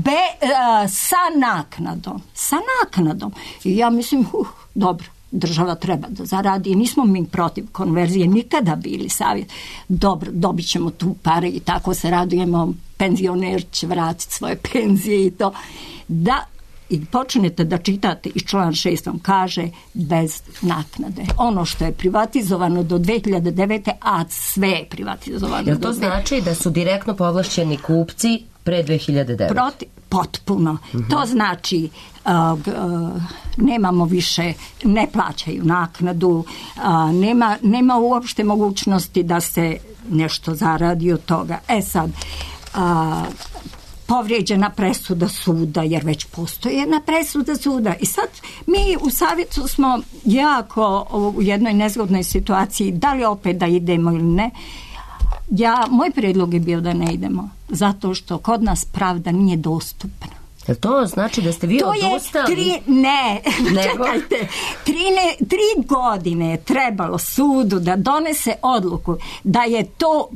sa naknadom. I ja mislim, dobro, država treba da zaradi i nismo mi protiv konverzije nikada bili savjet. Dobro, dobit ćemo tu pare i tako se radujemo, penzioner će vratiti svoje penzije i to. Da, i počnete da čitate i član 6 vam kaže bez naknade. Ono što je privatizovano do 2009. a sve je privatizovano. Jel to znači da su direktno povlašćeni kupci pre 2009? Potpuno. Uh-huh. To znači nemamo više, ne plaćaju naknadu, nema uopšte mogućnosti da se nešto zaradi od toga. Sad, povrijeđena presuda suda, jer već postoji jedna presuda suda. I sad mi u savjetu smo jako u jednoj nezgodnoj situaciji, da li opet da idemo ili ne. Moj prijedlog je bio da ne idemo, zato što kod nas pravda nije dostupna. Jel to znači da ste vi odustali? Čekajte, 3 godine je trebalo sudu da donese odluku da je to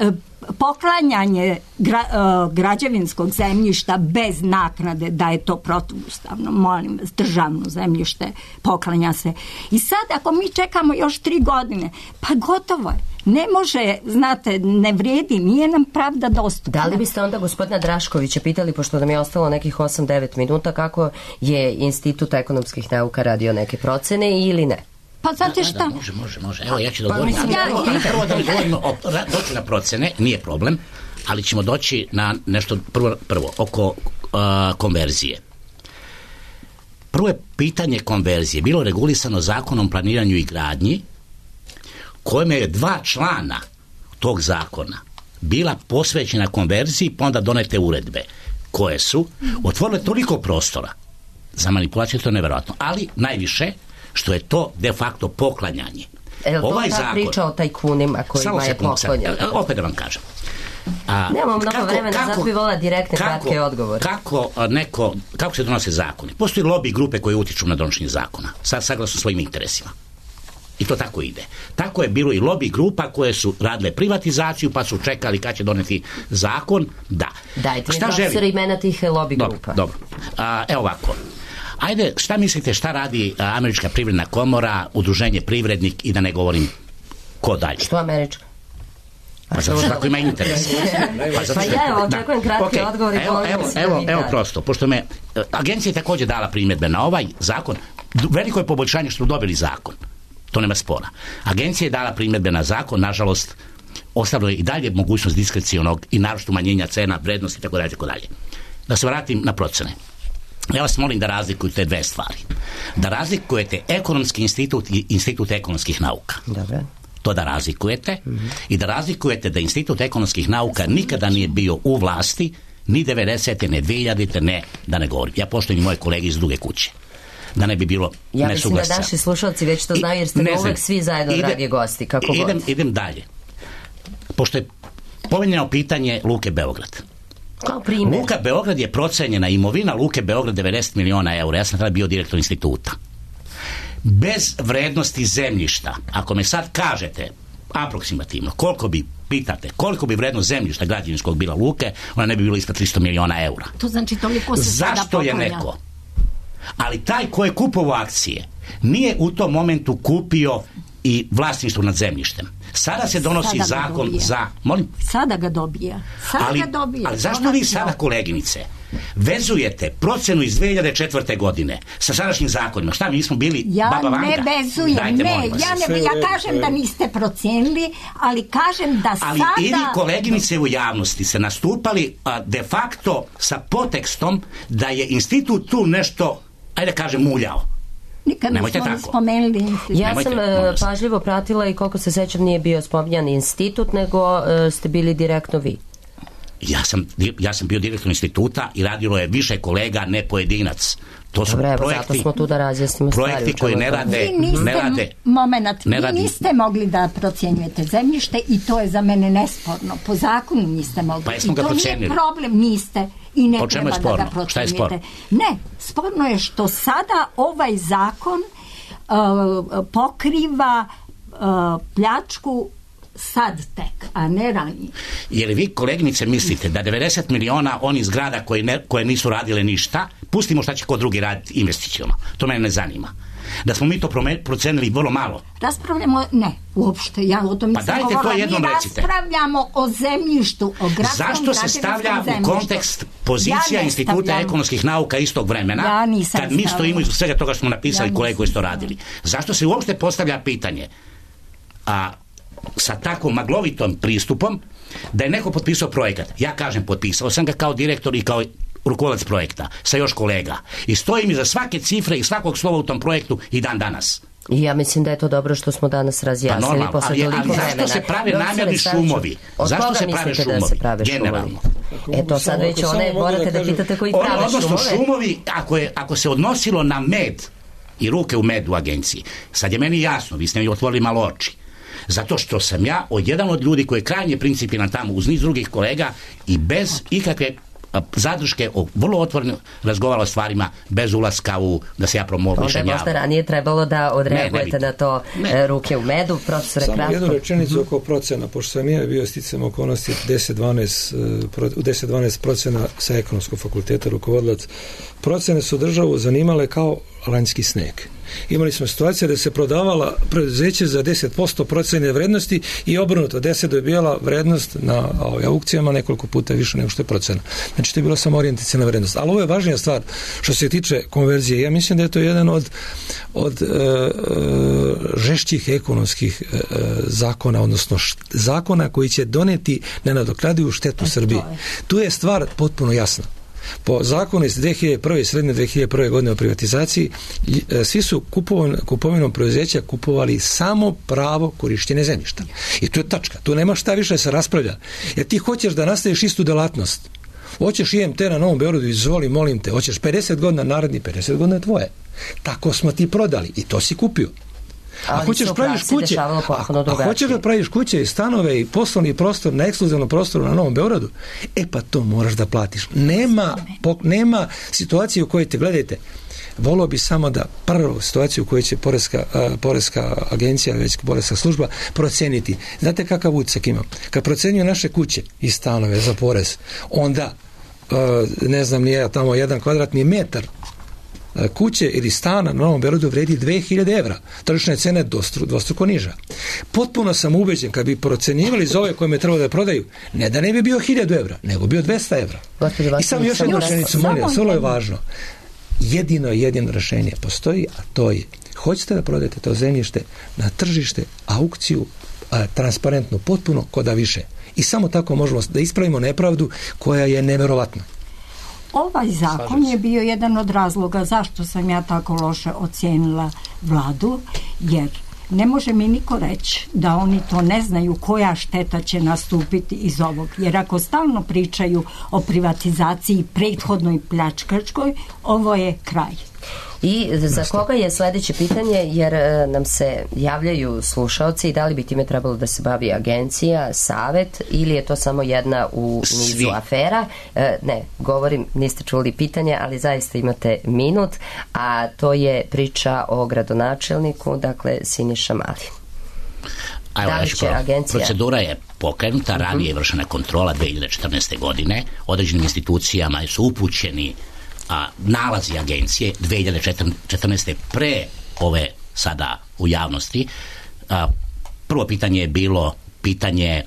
poklanjanje građevinskog zemljišta bez naknade, da je to protivustavno. Molim vas, državno zemljište poklanja se. I sad ako mi čekamo još 3 godine, pa gotovo je. Ne može, znate, ne vrijedi, nije nam pravda dostupna. Da li biste onda gospodina Draškovića pitali, pošto nam je ostalo nekih 8-9 minuta, kako je Institut ekonomskih nauka radio neke procene ili ne? Pa znate šta? Može. Evo, ja ću da govorim. Prvo da govorimo doći na procene, nije problem, ali ćemo doći na nešto prvo oko konverzije. Prvo je pitanje konverzije bilo regulisano Zakonom o planiranju i gradnji, kojima je 2 člana tog zakona bila posvećena konverziji, pa onda donete uredbe koje su otvorile toliko prostora za manipulaciju, to je nevjerojatno, ali najviše što je to de facto poklanjanje. Ovaj zakon, priča o tajkunima kojima je poklonjeno. Opet da vam kažem. Nemam mnogo vremena, zato bi volila direktne kratke odgovore. Kako se donose zakoni? Postoji lobby grupe koje utiču na donošenje zakona, saglasno svojim interesima. I to tako ide. Tako je bilo i lobby grupa koje su radile privatizaciju, pa su čekali kad će doneti zakon. Da. Dajte mi profesor imena tih lobby grupa. Dobro. Evo ovako. Ajde, šta mislite šta radi Američka privredna komora, Udruženje Privrednik i da ne govorim ko dalje? Što Američka? Pa zato što tako ima interes. Pa ja očekujem kratke odgovore. Evo prosto, pošto me agencija je također dala primjedbe na ovaj zakon, veliko je poboljšanje što smo dobili zakon. To nema spora. Agencija je dala primjedbe na zakon, nažalost, ostavilo je i dalje mogućnost diskrecionog i naročito umanjenja cena, vrednosti itd. Da se vratim na procene. Ja vas molim da razlikujete 2 stvari. Da razlikujete ekonomski institut i institut ekonomskih nauka. Dobre. To da razlikujete i da razlikujete da institut ekonomskih nauka nikada nije bio u vlasti, ni 90. ne 2000. ne, da ne govorim. Ja poštujem i moje kolege iz druge kuće. Da ne bi bilo ja nesuglasja. Mislim da naši slušalci već to znaju jer ste uvek svi zajedno dragi gosti. Kako idem dalje. Pošto je pomenjeno pitanje Luke Beograd. Kao primjer. Luka Beograd je procenjena imovina Luke Beograd 90 miliona eura. Ja sam tada bio direktor instituta. Bez vrednosti zemljišta, ako me sad kažete aproksimativno, koliko bi vrednost zemljišta građevinskog bila Luke, ona ne bi bila ispod 300 miliona eura. To znači toliko se sada poklanja. Zašto je neko? Ali taj ko je kupovao akcije nije u tom momentu kupio i vlasništvo nad zemljištem. Sada se donosi zakon za... Molim? Sada ga dobija. Ali zašto vi sada, koleginice, vezujete procenu iz 2004. godine sa sadašnjim zakonima? Šta, mi smo bili Baba Vanga? Ja ne vezujem, ja kažem da niste procenili, ali kažem da sada... Ali i vi, koleginice, u javnosti se nastupali de facto sa potekstom da je institut tu nešto, ajde kažem, muljao. Nikad nismo spomenuli institut. Ja sam pažljivo pratila i koliko se sećam nije bio spominjan institut, nego ste bili direktno vi. Ja sam bio direktor instituta i radilo je više kolega, ne pojedinac. To su projekti, zato smo tu da razjasnimo projekti koji ne rade. Vi niste mogli da procjenjujete zemljište i to je za mene nesporno. Po zakonu niste mogli. Pa jesmo ga procenili. To nije problem, niste. I ne treba da ga procjenjujete. Šta je sporno? Ne, sporno je što sada ovaj zakon pokriva pljačku sad tek, a ne ranije. Jer vi, koleginice, mislite da 90 miliona onih zgrada koje nisu radile ništa, pustimo šta će ko drugi raditi investiciono. To mene ne zanima. Da smo mi to procenili vrlo malo. Raspravljamo, ne, uopšte, ja o tom nisam govorila. To jednom recite. Raspravljamo o zemljištu, o gradskom. Zašto se stavlja u kontekst pozicija Instituta ekonomskih nauka istog vremena, kad mi stojimo iz svega toga što smo napisali kolege koji su to radili? Zašto se uopšte postavlja pitanje sa takvom maglovitom pristupom da je neko potpisao projekat? Ja kažem, potpisao sam ga kao direktor i kao rukovodilac projekta sa još kolega i stojim iza svake cifre i svakog slova u tom projektu i dan danas. I ja mislim da je to dobro što smo danas razjasnili posle toliko vremena. Ali zašto se prave namjerni šumovi? Zašto se prave šumovi? Generalno. Eto sad već morate da pitate koji prave šumove. Odnosno šumovi, ako se odnosilo na med i ruke u med u agenciji, sad je meni jasno, vi ste mi otvorili malo oči. Zato što sam ja jedan od ljudi koji je krajnje principijelan tamo uz niz drugih kolega i bez ikakve zadrške vrlo otvoreno razgovarao o stvarima bez ulaska u da se ja promovišem javno. Onda možda ranije trebalo da odreagujete na to ruke u medu, profesore kratko. Samo jednu rečenicu oko procena, pošto sam ja bio sticam okolnosti 10-12 procena sa ekonomskog fakulteta rukovodilac. Procene su državu zanimale kao lanjski sneg. Imali smo situacije da se prodavala preduzeće za 10% procene vrednosti i obrnuto, 10 dobijala vrednost na aukcijama nekoliko puta više nego što je procena. Znači to je bila samo orijentacijna vrednost. Ali ovo je važnija stvar što se tiče konverzije. Ja mislim da je to jedan od žešćih ekonomskih zakona, odnosno zakona koji će doneti nenadoknadivu štetu Srbiji. Tu je stvar potpuno jasna. Po zakonu iz 2001. srednje 2001. godine o privatizaciji svi su kupovinom preduzeća kupovali samo pravo korištenja zemljišta. I to je tačka. Tu nema šta više da se raspravlja. Jer ti hoćeš da nastaviš istu delatnost. Hoćeš IMT na Novom Beogradu, izvoli, molim te. Hoćeš 50 godina, naredni 50 godina je tvoje. Tako smo ti prodali i to si kupio. A hoćeš praviš kuće, hoćeš da praviš kuće i stanove i poslovni prostor na ekskluzivnom prostoru na Novom Beogradu, pa to moraš da platiš. Nema situacije u kojoj te gledajte. Volio bi samo da prvu situaciju u kojoj će poreska agencija, već poreska služba proceniti. Znate kakav utisak ima? Kad procenjuju naše kuće i stanove za porez, onda ne znam nije tamo 1 kvadratni metar kuće ili stana na Novom Beogradu vredi 2000 evra. Tržišna cena je dvostruko niža. Potpuno sam ubeđen kad bi procenjivali za ove koje me treba da prodaju, ne da ne bi bio 1000 evra, nego bio 200 evra. I samo još jednu rečenicu, molim vas, vrlo je važno. Jedino rešenje postoji, a to je hoćete da prodajete to zemljište na tržište, aukciju, transparentno, potpuno, koda više. I samo tako možemo da ispravimo nepravdu koja je neverovatna. Ovaj zakon je bio jedan od razloga zašto sam ja tako loše ocijenila vladu, jer ne može mi niko reći da oni to ne znaju koja šteta će nastupiti iz ovog. Jer ako stalno pričaju o privatizaciji prethodnoj pljačkačkoj, ovo je kraj. I za koga je sledeće pitanje, jer nam se javljaju slušaoci, da li bi time trebalo da se bavi agencija, savet, ili je to samo jedna u nizu afera? Ne, govorim, niste čuli pitanje, ali zaista imate minut, a to je priča o gradonačelniku, dakle Siniša Mali. Procedura je pokrenuta, ranije je vršena kontrola 2014. godine, određenim institucijama su upućeni nalazi agencije 2014. pre ove sada u javnosti. Prvo pitanje je bilo pitanje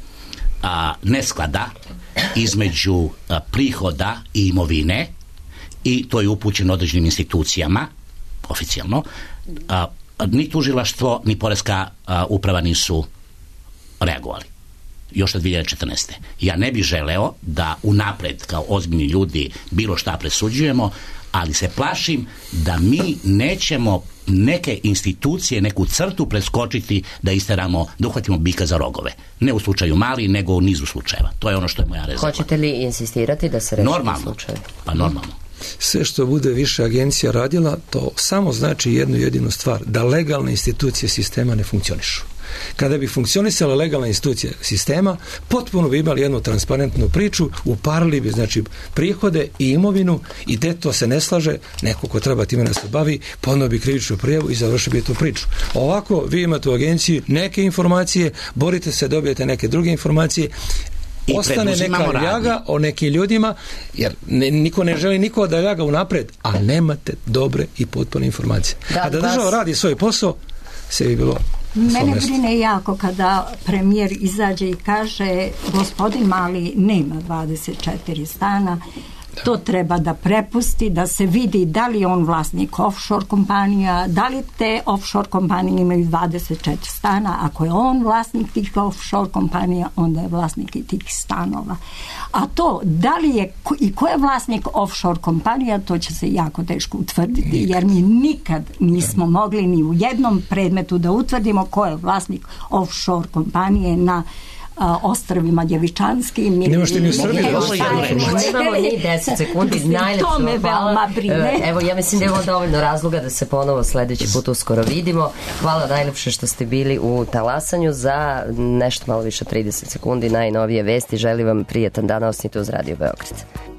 nesklada između prihoda i imovine i to je upućeno određenim institucijama oficijalno. Ni tužilaštvo ni poreska uprava nisu reagovali još od 2014. Ja ne bih želeo da unapred kao ozbiljni ljudi bilo šta presuđujemo, ali se plašim da mi nećemo neke institucije, neku crtu preskočiti da isteramo, da uhvatimo bika za rogove. Ne u slučaju Mali, nego u nizu slučajeva. To je ono što je moja rezerva. Hoćete li insistirati da se reši slučaj? Pa normalno. Sve što bude više agencija radila, to samo znači jednu jedinu stvar, da legalne institucije sistema ne funkcionišu. Kada bi funkcionisala legalna institucija sistema, potpuno bi imali jednu transparentnu priču, uparili bi znači prihode i imovinu i gde to se ne slaže, neko ko treba time da se bavi, ponovno bi krivičnu prijavu i završio bi tu priču. Ovako, vi imate u agenciji neke informacije, borite se, dobijete neke druge informacije, ostane neka ljaga o nekim ljudima, jer niko ne želi niko da ljaga unapred, a nemate dobre i potpune informacije. A da država radi svoj posao, sve bi bilo. Mene brine jako kada premijer izađe i kaže gospodin Mali nema 24 stana, to treba da prepusti, da se vidi da li je on vlasnik offshore kompanija, da li te offshore kompanije imaju 24 stana, ako je on vlasnik tih offshore kompanija, onda je vlasnik i tih stanova. A to, da li je i ko je vlasnik offshore kompanija, to će se jako teško utvrditi, jer mi nikad nismo mogli ni u jednom predmetu da utvrdimo ko je vlasnik offshore kompanije na ostrvima Djevičanskim. Nemaš ti ni u Srbiji. Imamo mi 10 sekundi. To me veoma brine. Evo, ja mislim da je ovo dovoljno razloga da se ponovo sledeći put uskoro vidimo. Hvala najlepše što ste bili u Talasanju. Za nešto malo više 30 sekundi najnovije vesti. Želim vam prijatan dan, osnite uz Radio Beograd.